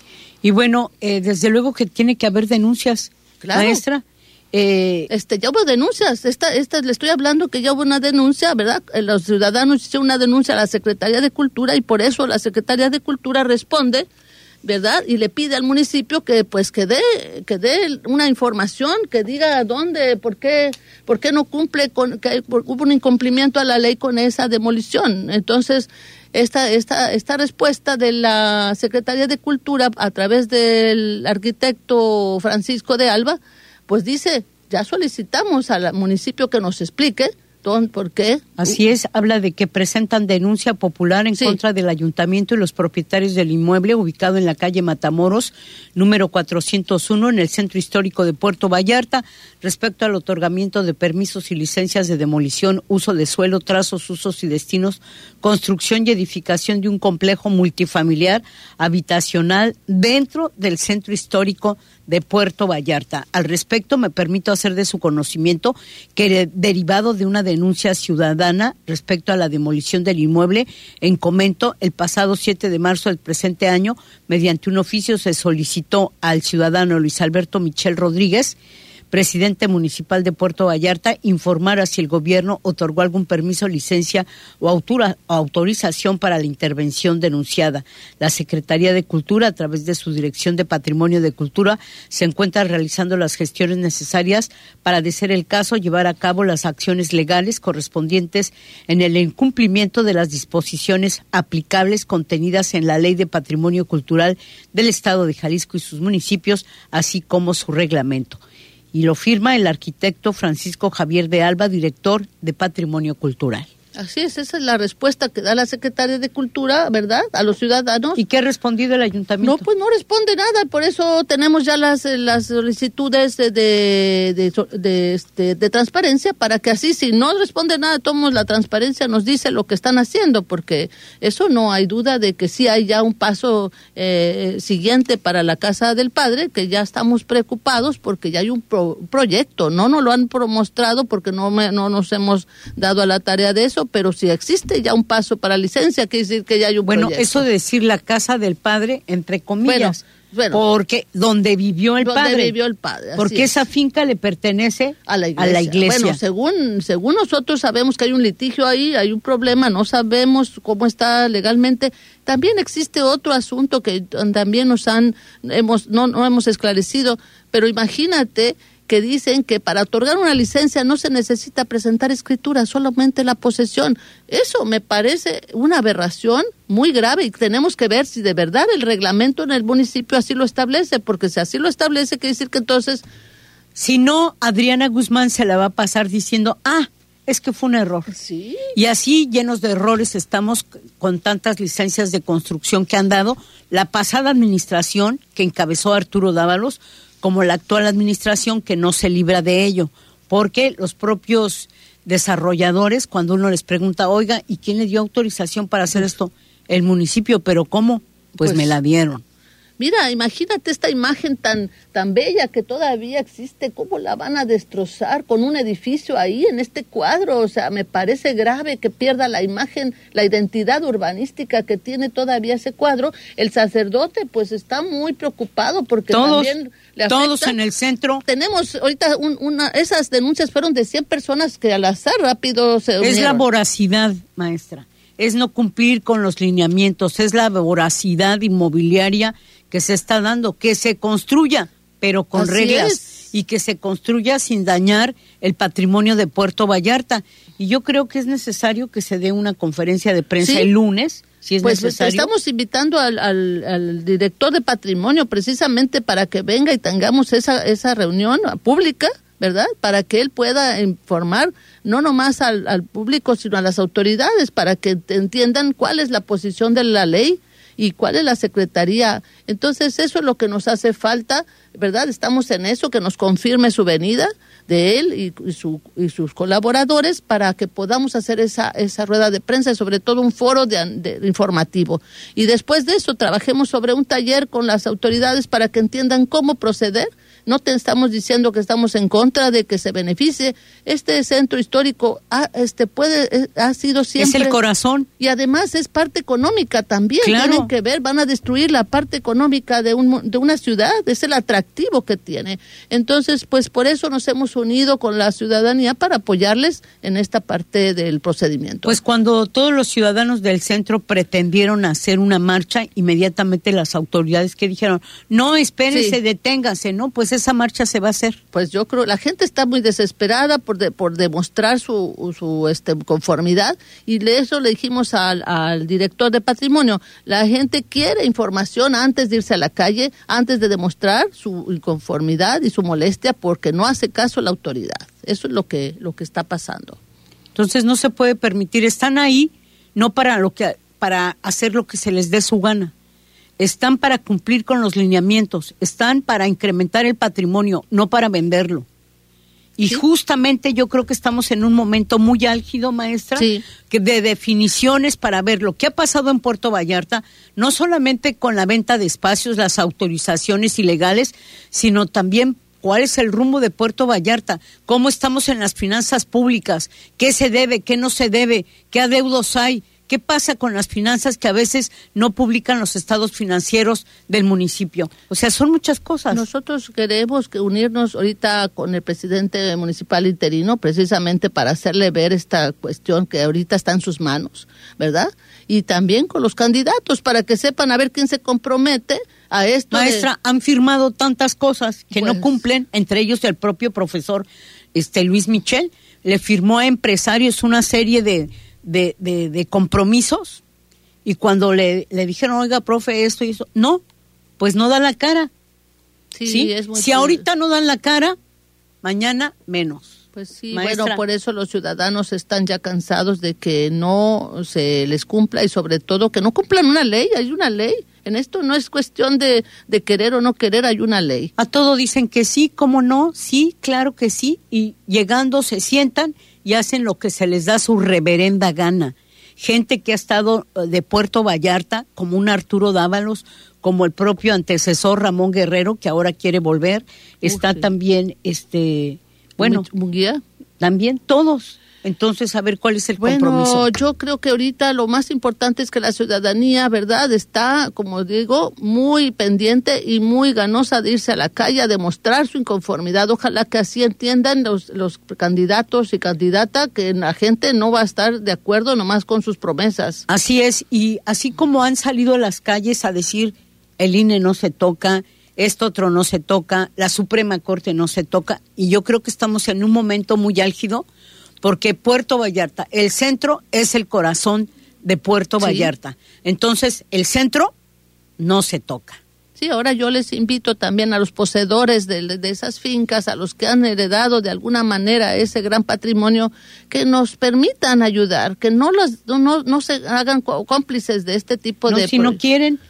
Speaker 2: Y bueno, eh, desde luego que tiene que haber denuncias, claro. Maestra.
Speaker 11: Eh, este, ya hubo denuncias, esta, esta, le estoy hablando que ya hubo una denuncia, ¿verdad? Los ciudadanos hicieron una denuncia a la Secretaría de Cultura y por eso la Secretaría de Cultura responde, ¿verdad? Y le pide al municipio que pues que dé que dé una información, que diga dónde, por qué, por qué no cumple con, que hubo un incumplimiento a la ley con esa demolición. Entonces, esta esta esta respuesta de la Secretaría de Cultura a través del arquitecto Francisco de Alba, pues dice, ya solicitamos al municipio que nos explique ¿por qué?
Speaker 2: Así es, habla de que presentan denuncia popular en sí. contra del ayuntamiento y los propietarios del inmueble ubicado en la calle Matamoros, número cuatrocientos uno, en el centro histórico de Puerto Vallarta, respecto al otorgamiento de permisos y licencias de demolición, uso de suelo, trazos, usos y destinos, construcción y edificación de un complejo multifamiliar habitacional dentro del centro histórico de Puerto Vallarta. Al respecto, me permito hacer de su conocimiento que, derivado de una denuncia ciudadana respecto a la demolición del inmueble en Comento, el pasado siete de marzo del presente año, mediante un oficio se solicitó al ciudadano Luis Alberto Michel Rodríguez, presidente municipal de Puerto Vallarta, informara si el gobierno otorgó algún permiso, licencia o autora, autorización para la intervención denunciada. La Secretaría de Cultura, a través de su Dirección de Patrimonio de Cultura, se encuentra realizando las gestiones necesarias para, de ser el caso, llevar a cabo las acciones legales correspondientes en el incumplimiento de las disposiciones aplicables contenidas en la Ley de Patrimonio Cultural del Estado de Jalisco y sus municipios, así como su reglamento. Y lo firma el arquitecto Francisco Javier de Alba, director de Patrimonio Cultural.
Speaker 11: Así es, esa es la respuesta que da la Secretaría de Cultura, ¿verdad?, a los ciudadanos.
Speaker 2: ¿Y qué ha respondido el ayuntamiento?
Speaker 11: No, pues no responde nada, por eso tenemos ya las las solicitudes de de, de, de, este, de transparencia, para que así, si no responde nada, tomamos la transparencia, nos dice lo que están haciendo, porque eso no hay duda de que sí hay ya un paso eh, siguiente para la Casa del Padre, que ya estamos preocupados porque ya hay un pro, proyecto, no nos lo han mostrado porque no, me, no nos hemos dado a la tarea de eso, pero si existe ya un paso para licencia, quiere decir que ya hay un
Speaker 2: bueno,
Speaker 11: proyecto.
Speaker 2: Eso de decir la casa del padre, entre comillas,
Speaker 11: bueno, bueno,
Speaker 2: porque donde vivió el
Speaker 11: donde
Speaker 2: padre.
Speaker 11: vivió el padre.
Speaker 2: Porque
Speaker 11: es.
Speaker 2: esa finca le pertenece
Speaker 11: a la,
Speaker 2: a la iglesia.
Speaker 11: Bueno, según, según nosotros sabemos que hay un litigio ahí, hay un problema, no sabemos cómo está legalmente. También existe otro asunto que también nos han, hemos, no, no hemos esclarecido, pero imagínate que dicen que para otorgar una licencia no se necesita presentar escritura, solamente la posesión. Eso me parece una aberración muy grave y tenemos que ver si de verdad el reglamento en el municipio así lo establece, porque si así lo establece, quiere decir que entonces...
Speaker 2: Si no, Adriana Guzmán se la va a pasar diciendo, ah, es que fue un error.
Speaker 11: Sí.
Speaker 2: Y así, llenos de errores, estamos con tantas licencias de construcción que han dado. La pasada administración, que encabezó Arturo Dávalos, como la actual administración, que no se libra de ello, porque los propios desarrolladores, cuando uno les pregunta, oiga, ¿y quién le dio autorización para hacer esto? El municipio, ¿pero cómo? Pues, pues me la dieron.
Speaker 11: Mira, imagínate esta imagen tan tan bella que todavía existe, ¿cómo la van a destrozar con un edificio ahí en este cuadro? O sea, me parece grave que pierda la imagen, la identidad urbanística que tiene todavía ese cuadro. El sacerdote pues está muy preocupado porque
Speaker 2: todos,
Speaker 11: también le afecta.
Speaker 2: Todos en el centro.
Speaker 11: Tenemos ahorita un, una, esas denuncias fueron de cien personas que al azar rápido se unieron.
Speaker 2: Es la voracidad, maestra. Es no cumplir con los lineamientos, es la voracidad inmobiliaria que se está dando, que se construya, pero con
Speaker 11: Así
Speaker 2: reglas,
Speaker 11: es.
Speaker 2: Y que se construya sin dañar el patrimonio de Puerto Vallarta. Y yo creo que es necesario que se dé una conferencia de prensa
Speaker 11: ¿Sí?
Speaker 2: el lunes, si es
Speaker 11: pues
Speaker 2: necesario.
Speaker 11: Estamos invitando al, al, al director de patrimonio precisamente para que venga y tengamos esa, esa reunión pública, ¿verdad? Para que él pueda informar no nomás al, al público, sino a las autoridades, para que entiendan cuál es la posición de la ley y cuál es la secretaría. Entonces, eso es lo que nos hace falta, ¿verdad? Estamos en eso, que nos confirme su venida de él y, y, su, y sus colaboradores para que podamos hacer esa, esa rueda de prensa y sobre todo un foro de, de, de informativo. Y después de eso, trabajemos sobre un taller con las autoridades para que entiendan cómo proceder. No te estamos diciendo que estamos en contra de que se beneficie. Este centro histórico ha, este puede ha sido siempre...
Speaker 2: Es el corazón.
Speaker 11: Y además es parte económica también.
Speaker 2: Claro.
Speaker 11: Tienen que ver, van a destruir la parte económica de, un, de una ciudad. Es el atractivo que tiene. Entonces, pues por eso nos hemos unido con la ciudadanía para apoyarles en esta parte del procedimiento.
Speaker 2: Pues cuando todos los ciudadanos del centro pretendieron hacer una marcha, inmediatamente las autoridades que dijeron, no, espérense,
Speaker 11: Sí.
Speaker 2: deténganse, ¿no? Pues esa marcha se va a hacer.
Speaker 11: Pues yo creo, la gente está muy desesperada por de, por demostrar su, su este, conformidad, y de eso le dijimos al, al director de patrimonio, la gente quiere información antes de irse a la calle, antes de demostrar su inconformidad y su molestia porque no hace caso la autoridad. Eso es lo que, lo que está pasando.
Speaker 2: Entonces no se puede permitir, están ahí no para lo que para hacer lo que se les dé su gana. Están para cumplir con los lineamientos, están para incrementar el patrimonio, no para venderlo. Y
Speaker 11: ¿Sí?
Speaker 2: justamente yo creo que estamos en un momento muy álgido, maestra,
Speaker 11: Sí.
Speaker 2: que de definiciones para ver lo que ha pasado en Puerto Vallarta, no solamente con la venta de espacios, las autorizaciones ilegales, sino también cuál es el rumbo de Puerto Vallarta, cómo estamos en las finanzas públicas, qué se debe, qué no se debe, qué adeudos hay. ¿Qué pasa con las finanzas que a veces no publican los estados financieros del municipio? O sea, son muchas cosas.
Speaker 11: Nosotros queremos que unirnos ahorita con el presidente municipal interino, precisamente para hacerle ver esta cuestión que ahorita está en sus manos, ¿verdad? Y también con los candidatos, para que sepan a ver quién se compromete a esto.
Speaker 2: Maestra,
Speaker 11: de...
Speaker 2: han firmado tantas cosas que
Speaker 11: Pues...
Speaker 2: no cumplen, entre ellos el propio profesor este Luis Michel, le firmó a empresarios una serie de... De, de, de compromisos, y cuando le, le dijeron, oiga, profe, esto y eso, no, pues no da la cara.
Speaker 11: Sí,
Speaker 2: ¿sí?
Speaker 11: es muy
Speaker 2: Si ahorita no dan la cara, mañana menos.
Speaker 11: Pues sí,
Speaker 2: Maestra.
Speaker 11: bueno, por eso los ciudadanos están ya cansados de que no se les cumpla, y sobre todo que no cumplan una ley. Hay una ley. En esto no es cuestión de, de querer o no querer, hay una ley.
Speaker 2: A todo dicen que sí, ¿cómo no? Sí, claro que sí, y llegando se sientan y hacen lo que se les da su reverenda gana. Gente que ha estado de Puerto Vallarta, como un Arturo Dávalos, como el propio antecesor Ramón Guerrero, que ahora quiere volver. Está
Speaker 11: sí.
Speaker 2: también, este, bueno,
Speaker 11: ¿Munguía?
Speaker 2: También todos. Entonces, a ver cuál es el
Speaker 11: bueno,
Speaker 2: compromiso.
Speaker 11: Bueno, yo creo que ahorita lo más importante es que la ciudadanía, ¿verdad?, está, como digo, muy pendiente y muy ganosa de irse a la calle a demostrar su inconformidad. Ojalá que así entiendan los, los candidatos y candidatas que la gente no va a estar de acuerdo nomás con sus promesas.
Speaker 2: Así es, y así como han salido a las calles a decir el I N E no se toca, esto otro no se toca, la Suprema Corte no se toca, y yo creo que estamos en un momento muy álgido, porque Puerto Vallarta, el centro es el corazón de Puerto
Speaker 11: Sí.
Speaker 2: Vallarta. Entonces, el centro no se toca.
Speaker 11: Sí, ahora yo les invito también a los poseedores de, de esas fincas, a los que han heredado de alguna manera ese gran patrimonio, que nos permitan ayudar, que no los no, no se hagan cómplices de este tipo
Speaker 2: No,
Speaker 11: de...
Speaker 2: si no quieren,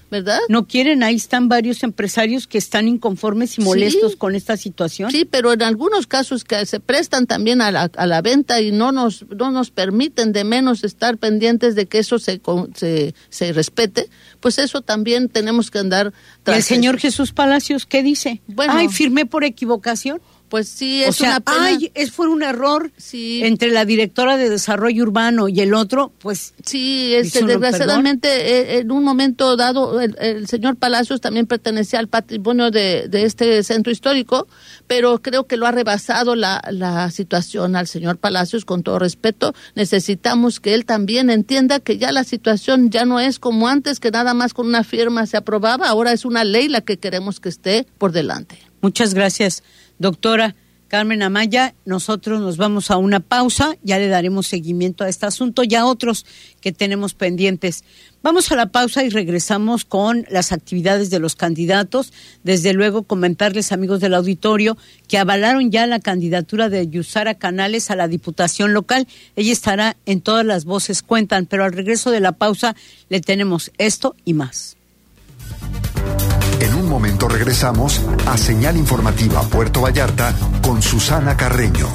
Speaker 11: ¿verdad?
Speaker 2: No quieren, ahí están varios empresarios que están inconformes y molestos
Speaker 11: sí,
Speaker 2: con esta situación.
Speaker 11: Sí, pero en algunos casos que se prestan también a la, a la venta y no nos no nos permiten de menos estar pendientes de que eso se se, se respete, pues eso también tenemos que andar tras.
Speaker 2: ¿Y el señor
Speaker 11: eso.
Speaker 2: Jesús Palacios qué dice?
Speaker 11: Bueno,
Speaker 2: ay, firmé por equivocación.
Speaker 11: Pues sí, es
Speaker 2: o sea,
Speaker 11: una pena.
Speaker 2: Ay, es fue un error
Speaker 11: sí.
Speaker 2: entre la directora de Desarrollo Urbano y el otro, pues.
Speaker 11: Sí, este, desgraciadamente eh, en un momento dado el, el señor Palacios también pertenecía al patrimonio de, de este centro histórico, pero creo que lo ha rebasado la, la situación al señor Palacios, con todo respeto. Necesitamos que él también entienda que ya la situación ya no es como antes, que nada más con una firma se aprobaba, ahora es una ley la que queremos que esté por delante.
Speaker 2: Muchas gracias, doctora Carmen Amaya. Nosotros nos vamos a una pausa, ya le daremos seguimiento a este asunto y a otros que tenemos pendientes. Vamos a la pausa y regresamos con las actividades de los candidatos. Desde luego comentarles, amigos del auditorio, que avalaron ya la candidatura de Yusara Canales a la Diputación Local. Ella estará en Todas las Voces Cuentan, pero al regreso de la pausa le tenemos esto y más.
Speaker 1: En un momento regresamos a Señal Informativa Puerto Vallarta con Susana Carreño.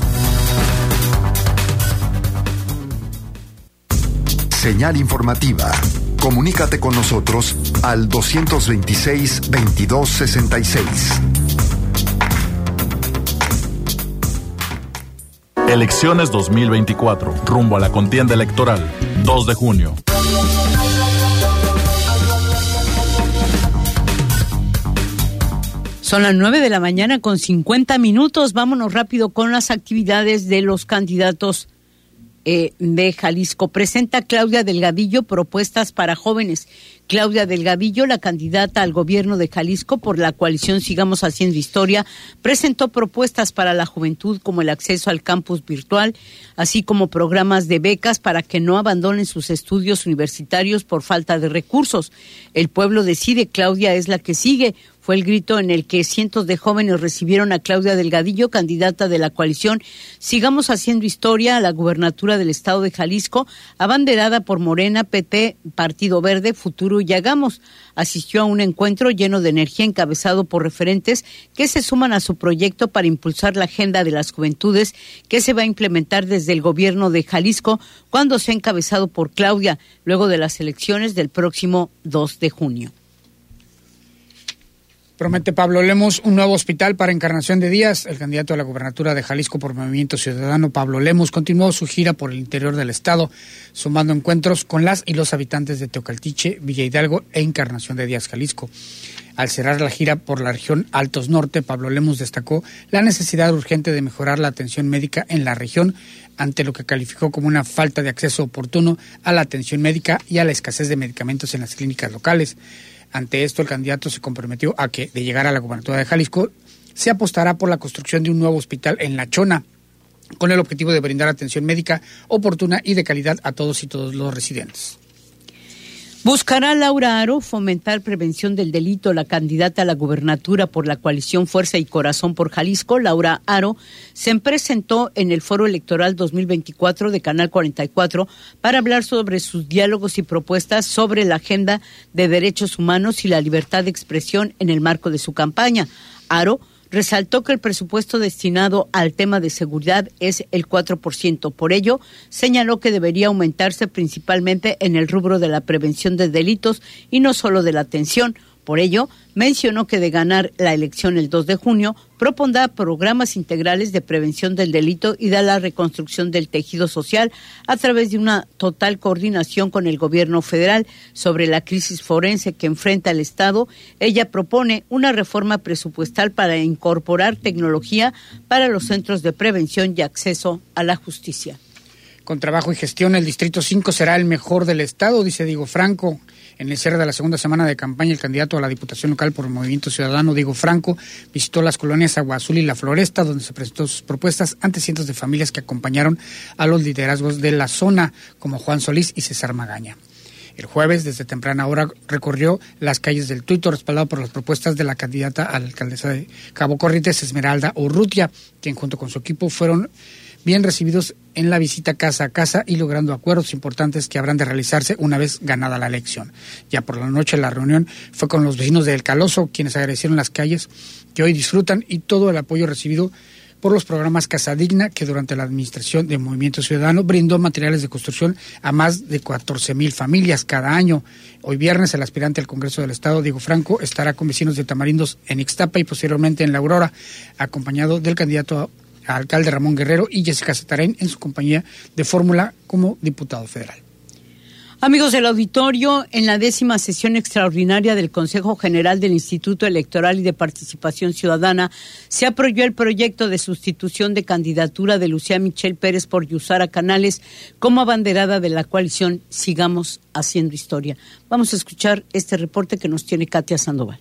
Speaker 1: Señal Informativa. Comunícate con nosotros al dos veintiséis, veintidós sesenta y seis.
Speaker 12: Elecciones dos mil veinticuatro, rumbo a la contienda electoral, dos de junio.
Speaker 2: Son las nueve de la mañana con cincuenta minutos. Vámonos rápido con las actividades de los candidatos eh, de Jalisco. Presenta Claudia Delgadillo propuestas para jóvenes. Claudia Delgadillo, la candidata al gobierno de Jalisco por la coalición Sigamos Haciendo Historia, presentó propuestas para la juventud como el acceso al campus virtual, así como programas de becas para que no abandonen sus estudios universitarios por falta de recursos. El pueblo decide, Claudia es la que sigue. Fue el grito en el que cientos de jóvenes recibieron a Claudia Delgadillo, candidata de la coalición Sigamos Haciendo Historia a la gubernatura del estado de Jalisco, abanderada por Morena, P T, Partido Verde, Futuro y Hagamos. Asistió a un encuentro lleno de energía encabezado por referentes que se suman a su proyecto para impulsar la agenda de las juventudes que se va a implementar desde el gobierno de Jalisco cuando sea encabezado por Claudia, luego de las elecciones del próximo dos de junio.
Speaker 6: Promete Pablo Lemos un nuevo hospital para Encarnación de Díaz. El candidato a la gubernatura de Jalisco por Movimiento Ciudadano, Pablo Lemos, continuó su gira por el interior del estado, sumando encuentros con las y los habitantes de Teocaltiche, Villa Hidalgo e Encarnación de Díaz, Jalisco. Al cerrar la gira por la región Altos Norte, Pablo Lemos destacó la necesidad urgente de mejorar la atención médica en la región ante lo que calificó como una falta de acceso oportuno a la atención médica y a la escasez de medicamentos en las clínicas locales. Ante esto, el candidato se comprometió a que, de llegar a la gubernatura de Jalisco, se apostará por la construcción de un nuevo hospital en La Chona, con el objetivo de brindar atención médica oportuna y de calidad a todos y todos los residentes.
Speaker 2: Buscará Laura Aro fomentar prevención del delito. La candidata a la gubernatura por la coalición Fuerza y Corazón por Jalisco, Laura Aro, se presentó en el Foro Electoral dos mil veinticuatro de Canal cuarenta y cuatro para hablar sobre sus diálogos y propuestas sobre la agenda de derechos humanos y la libertad de expresión en el marco de su campaña. Aro resaltó que el presupuesto destinado al tema de seguridad es el cuatro por ciento. Por ello, señaló que debería aumentarse principalmente en el rubro de la prevención de delitos y no solo de la atención. Por ello, mencionó que de ganar la elección el dos de junio, propondrá programas integrales de prevención del delito y de la reconstrucción del tejido social a través de una total coordinación con el gobierno federal sobre la crisis forense que enfrenta el Estado. Ella propone una reforma presupuestal para incorporar tecnología para los centros de prevención y acceso a la justicia.
Speaker 6: Con trabajo y gestión, el Distrito cinco será el mejor del Estado, dice Diego Franco. En el cierre de la segunda semana de campaña, el candidato a la Diputación Local por el Movimiento Ciudadano, Diego Franco, visitó las colonias Agua Azul y La Floresta, donde se presentó sus propuestas ante cientos de familias que acompañaron a los liderazgos de la zona, como Juan Solís y César Magaña. El jueves, desde temprana hora, recorrió las calles del Tuito, respaldado por las propuestas de la candidata a la alcaldesa de Cabo Corrientes, Esmeralda Urrutia, quien junto con su equipo fueron bien recibidos en la visita casa a casa y logrando acuerdos importantes que habrán de realizarse una vez ganada la elección. Ya por la noche la reunión fue con los vecinos de El Caloso, quienes agradecieron las calles que hoy disfrutan y todo el apoyo recibido por los programas Casa Digna, que durante la administración de Movimiento Ciudadano brindó materiales de construcción a más de catorce mil familias cada año. Hoy viernes el aspirante al Congreso del Estado, Diego Franco, estará con vecinos de Tamarindos en Ixtapa y posteriormente en La Aurora, acompañado del candidato a alcalde Ramón Guerrero y Jessica Cetarén en su compañía de fórmula como diputado federal.
Speaker 2: Amigos del auditorio, en la décima sesión extraordinaria del Consejo General del Instituto Electoral y de Participación Ciudadana se aprobó el proyecto de sustitución de candidatura de Lucía Michelle Pérez por Yusara Canales como abanderada de la coalición Sigamos Haciendo Historia. Vamos a escuchar este reporte que nos tiene Katia Sandoval.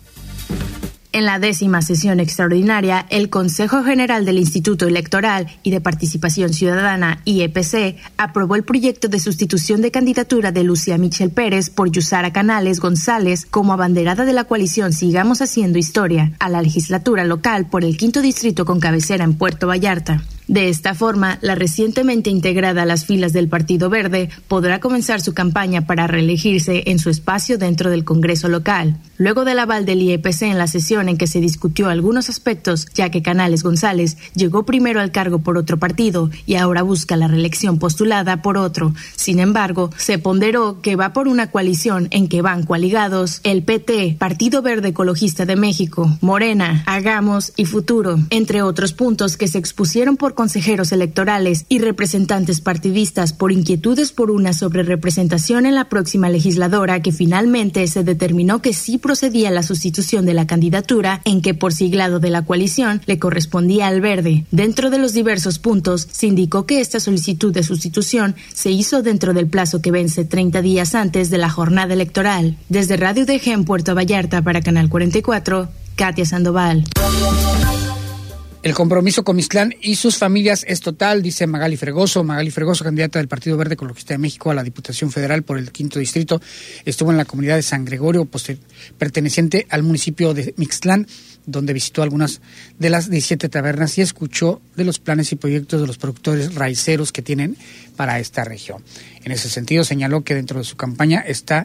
Speaker 3: En la décima sesión extraordinaria, el Consejo General del Instituto Electoral y de Participación Ciudadana, I E P C, aprobó el proyecto de sustitución de candidatura de Lucía Michelle Pérez por Yusara Canales González como abanderada de la coalición Sigamos Haciendo Historia a la legislatura local por el quinto distrito con cabecera en Puerto Vallarta. De esta forma, la recientemente integrada a las filas del Partido Verde podrá comenzar su campaña para reelegirse en su espacio dentro del Congreso local. Luego del aval del I E P C en la sesión en que se discutió algunos aspectos, ya que Canales González llegó primero al cargo por otro partido y ahora busca la reelección postulada por otro. Sin embargo, se ponderó que va por una coalición en que van coaligados el P T, Partido Verde Ecologista de México, Morena, Hagamos y Futuro, entre otros puntos que se expusieron por consejeros electorales y representantes partidistas por inquietudes por una sobrerepresentación en la próxima legisladora, que finalmente se determinó que sí procedía la sustitución de la candidatura en que por siglado de la coalición le correspondía al Verde. Dentro de los diversos puntos, se indicó que esta solicitud de sustitución se hizo dentro del plazo que vence treinta días antes de la jornada electoral. Desde Radio D G en Puerto Vallarta para Canal cuarenta y cuatro, Katia Sandoval.
Speaker 6: El compromiso con Mixtlán y sus familias es total, dice Magali Fregoso. Magali Fregoso, candidata del Partido Verde Ecologista de México a la Diputación Federal por el quinto distrito, estuvo en la comunidad de San Gregorio, perteneciente al municipio de Mixtlán, donde visitó algunas de las diecisiete tabernas y escuchó de los planes y proyectos de los productores raiceros que tienen para esta región. En ese sentido, señaló que dentro de su campaña está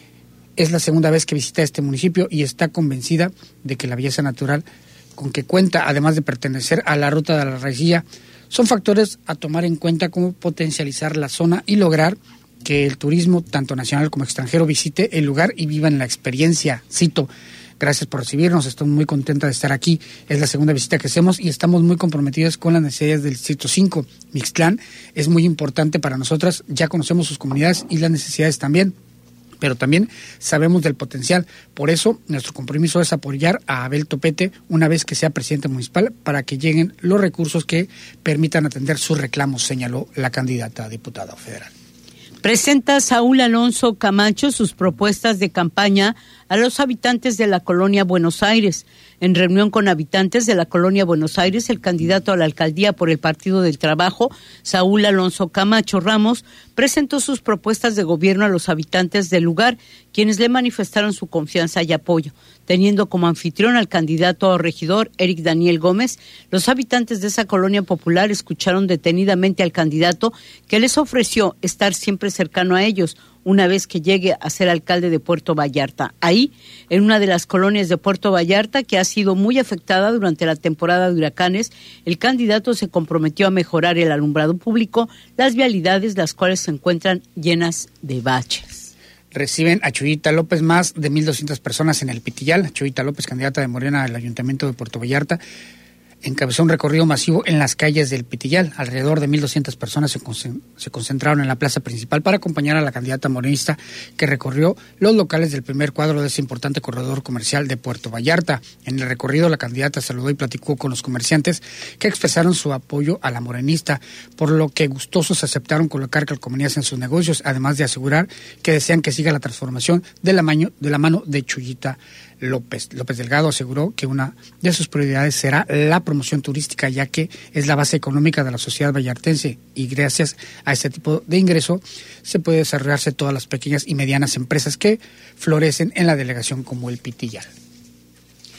Speaker 6: es la segunda vez que visita este municipio y está convencida de que la belleza natural con que cuenta, además de pertenecer a la ruta de la raicilla, son factores a tomar en cuenta como potencializar la zona y lograr que el turismo, tanto nacional como extranjero, visite el lugar y viva en la experiencia. Cito: gracias por recibirnos, estoy muy contenta de estar aquí. Es la segunda visita que hacemos y estamos muy comprometidos con las necesidades del Distrito cinco. Mixtlán es muy importante para nosotras, ya conocemos sus comunidades y las necesidades también, pero también sabemos del potencial. Por eso, nuestro compromiso es apoyar a Abel Topete una vez que sea presidente municipal para que lleguen los recursos que permitan atender sus reclamos, señaló la candidata a diputada federal.
Speaker 2: Presenta Saúl Alonso Camacho sus propuestas de campaña a los habitantes de la colonia Buenos Aires. En reunión con habitantes de la colonia Buenos Aires, el candidato a la alcaldía por el Partido del Trabajo, Saúl Alonso Camacho Ramos, presentó sus propuestas de gobierno a los habitantes del lugar, quienes le manifestaron su confianza y apoyo. Teniendo como anfitrión al candidato a regidor Eric Daniel Gómez, los habitantes de esa colonia popular escucharon detenidamente al candidato, que les ofreció estar siempre cercano a ellos una vez que llegue a ser alcalde de Puerto Vallarta. Ahí, en una de las colonias de Puerto Vallarta, que ha sido muy afectada durante la temporada de huracanes, el candidato se comprometió a mejorar el alumbrado público, las vialidades, las cuales se encuentran llenas de baches.
Speaker 6: Reciben a Chuyita López más de mil doscientas personas en el Pitillal. Chuyita López, candidata de Morena al Ayuntamiento de Puerto Vallarta, encabezó un recorrido masivo en las calles del Pitillal. Alrededor de mil doscientas personas se, con- se concentraron en la plaza principal para acompañar a la candidata morenista, que recorrió los locales del primer cuadro de ese importante corredor comercial de Puerto Vallarta. En el recorrido, la candidata saludó y platicó con los comerciantes que expresaron su apoyo a la morenista, por lo que gustosos aceptaron colocar calcomanías en sus negocios, además de asegurar que desean que siga la transformación de la, maño, de, la mano de Chuyita López. López Delgado aseguró que una de sus prioridades será la promoción turística, ya que es la base económica de la sociedad vallartense y gracias a este tipo de ingreso se puede desarrollarse todas las pequeñas y medianas empresas que florecen en la delegación como el Pitillal.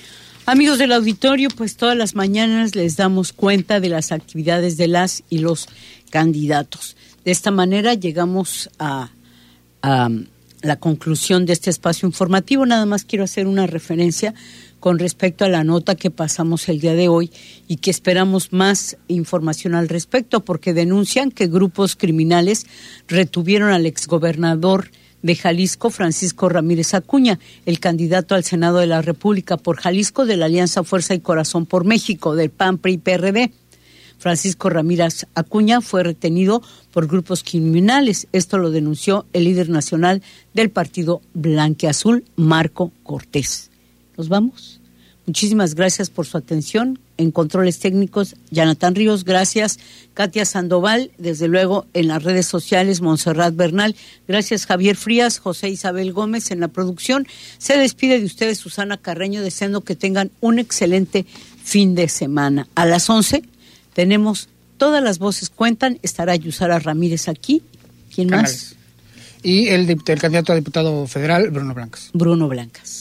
Speaker 2: Amigos del auditorio, pues todas las mañanas les damos cuenta de las actividades de las y los candidatos. De esta manera llegamos a, a la conclusión de este espacio informativo. Nada más quiero hacer una referencia con respecto a la nota que pasamos el día de hoy y que esperamos más información al respecto, porque denuncian que grupos criminales retuvieron al exgobernador de Jalisco, Francisco Ramírez Acuña, el candidato al Senado de la República por Jalisco de la Alianza Fuerza y Corazón por México, del P A N, P R I y P R D. Francisco Ramírez Acuña fue retenido por grupos criminales. Esto lo denunció el líder nacional del partido Blanquiazul, Marco Cortés. ¿Nos vamos? Muchísimas gracias por su atención. En controles técnicos, Jonathan Ríos, gracias. Katia Sandoval, desde luego en las redes sociales, Montserrat Bernal. Gracias, Javier Frías, José Isabel Gómez en la producción. Se despide de ustedes Susana Carreño, deseando que tengan un excelente fin de semana. A las once tenemos Todas las Voces Cuentan. Estará Yusara Ramírez aquí. ¿Quién
Speaker 6: Canales. más? Y el, el candidato a diputado federal, Bruno Blancas.
Speaker 2: Bruno Blancas.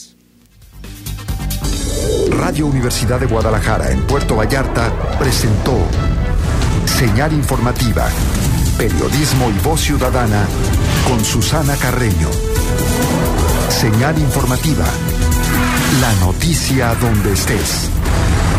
Speaker 1: Radio Universidad de Guadalajara en Puerto Vallarta presentó Señal Informativa, periodismo y voz ciudadana con Susana Carreño. Señal Informativa, la noticia donde estés.